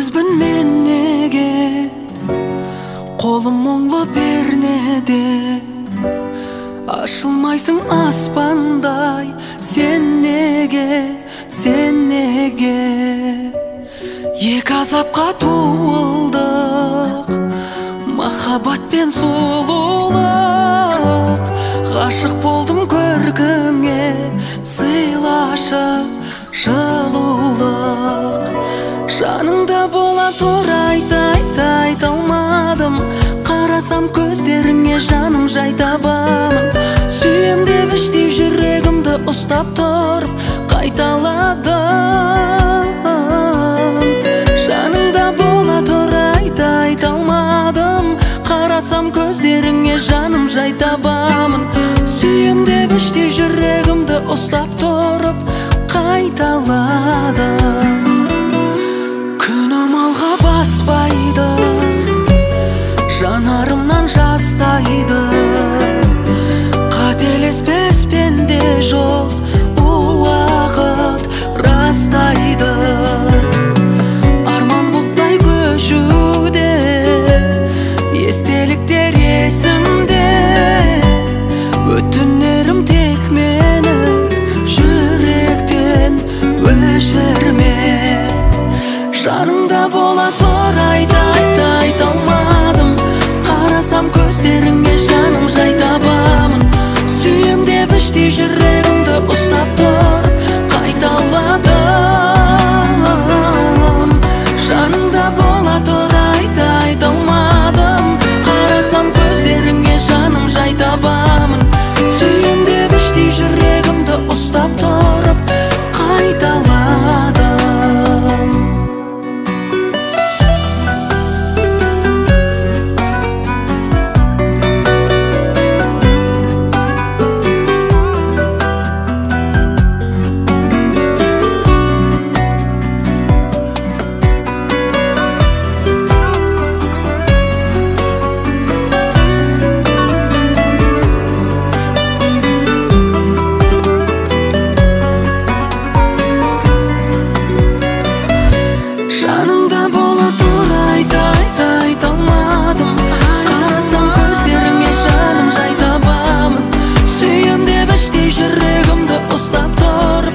Жалғызбын мен неге, қолым мұңлы пернеде, ашылмайсың аспандай. Сен неге, сен неге? Екі азапқа туылдық, махаббат пен сұлулық. Ғашық болдым көркіңе, сыйлашы жылулық. Жаныңда бола тұр айта алмадым. Қарасам көздеріңе жаным жай табамын. Сүйем деп іштей жүрегімді ұстап тұрып қайталадым. Жаныңда бола тұр айта алмадым. Қарасам көздеріңе жаным жай табамын. Сүйем деп іштей жүрегімді ұстап тұрып қайталадым. Күнім алға баспайды, жанарымнан жастайды. Қателеспес пенде жоқ, уақыт растайды. Арман бұлттай көшуде, естеліктер есімде. Өтінерім тек мені жүректен өшірме. Жаныңда бола тұр айта алмадым. Қарасам көздеріңе жаным жай табамын. Сүйем деп іштей жүрегімді ұстап тұрып қайталадым. Жаныңда бола тұр айта алмадым. Қарасам көздеріңе жаным жай табамын. Сүйем деп іштей жүрегімді ұстап тұрып қайталадым. Жаныңда бола тұр айта алмадым. Қарасам көздеріңе жаным жай табамын. Сүйем деп іштей жүрегімді ұстап тұрып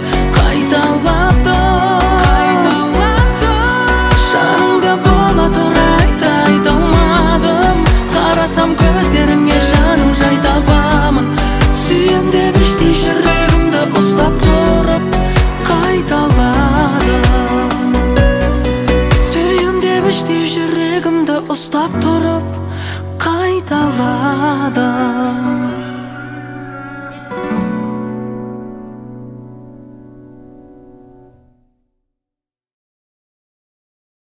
қайталадым. Жаныңда бола тұр айта алмадым. Қарасам көздеріңе жаным жай табамын. Сүйем деп іштей жүрегімді ұстап тұрып қайталадым. Іштей жүрегімді ұстап тұрып қайталадым.